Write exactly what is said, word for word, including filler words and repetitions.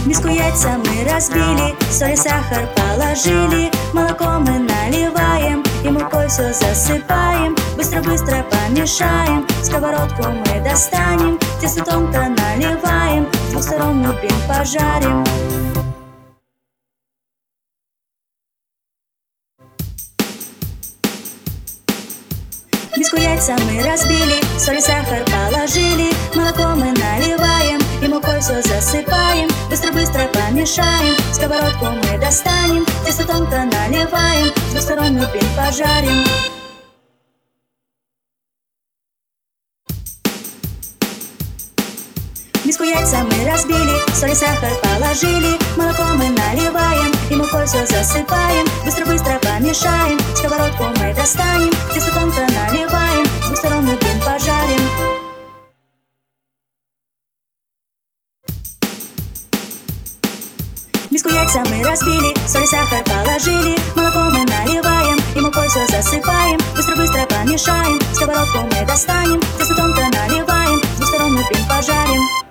миску яйца мы разбили, соль и сахар положили, молоко мы наливаем и мукой все засыпаем. Быстро-быстро помешаем, сковородку мы достанем, тесто тонко наливаем, с двух сторон мы блин пожарим. Миску яйца мы разбили, соль и сахар положили, молоко мы наливаем и мукой все засыпаем. Быстро-быстро помешаем, сковородку мы достанем, тесто тонко наливаем, с двух сторон мы блин пожарим. Миску яйца мы разбили, соль и сахар положили, молоко мы наливаем и мукой все засыпаем. Быстро-быстро помешаем, сковородку мы достанем, тесто тонко наливаем, с двух сторон мы блин пожарим. Миску яйца мы разбили, соль и сахар положили, молоко мы наливаем и мукой все засыпаем. Быстро-быстро помешаем, сковородку мы достанем, тесто тонко наливаем, с двух сторон мы блин пожарим.